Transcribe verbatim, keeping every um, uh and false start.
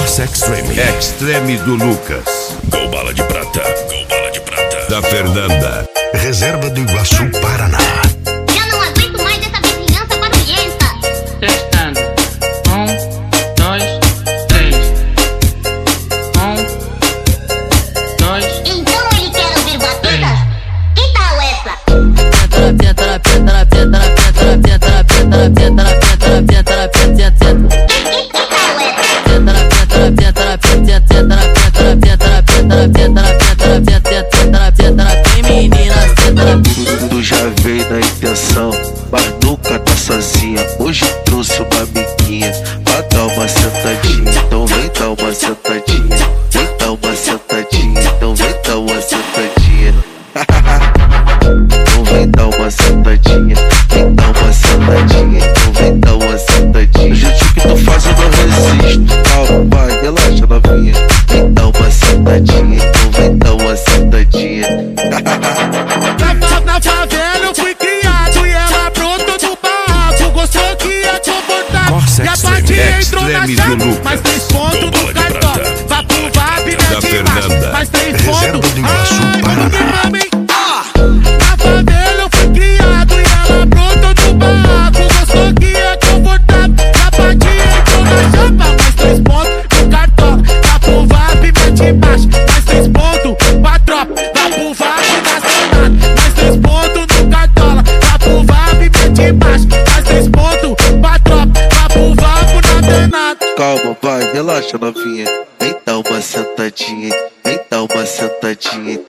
Morse Extreme. Extreme do Lucas. Gol Bala de Prata. Gol Bala de Prata. Da Fernanda. Reserva do Iguaçu, Paraná. Já não aguento mais essa vizinhança barulhenta. Testando. Um, dois, três. Um, dois. Então ele quer ouvir batutas? Que tal essa? Tu já veio na intenção, mas nunca tá sozinha. Hoje trouxe uma amiguinha pra dar uma sentadinha. Então vem dar uma sentadinha, vem dar uma sentadinha. Então vem dar uma sentadinha. Então vem dar uma sentadinha, vem dar uma sentadinha. Então vem dar uma sentadinha. O jeitinho que tu faz eu não resisto. Calma, vai, relaxa novinha. Vem dar uma sentadinha, então vem dar uma sentadinha. Na favela eu fui criado e ela pronta do barraco. Gostou que ia comportar Morse e a Extreme. partir entrou na Extreme do chave. Lucas. Mais três pontos Gol do Bala de cartão. Prata. Vá pro V A P, Da mete embaixo. Fernanda. Mais três Reserva pontos. do Iguaçu, Ai, Paraná. vamos que vamos, hein? Na favela eu fui criado e ela pronta do barraco. Gostou que ia comportar e a partir entrou na chapa. Mais três pontos do cartão. Vá pro V A P, mete embaixo. Mais três pontos pra tropa. Vá pro V A P, nacional. Mais três pontos no cartola. Vá pro V A P, mete embaixo. Mais três pontos pra tropa. Vá pro V A P, nacional. Calma, vai, relaxa novinha. Vem dar uma sentadinha, vem dar uma sentadinha.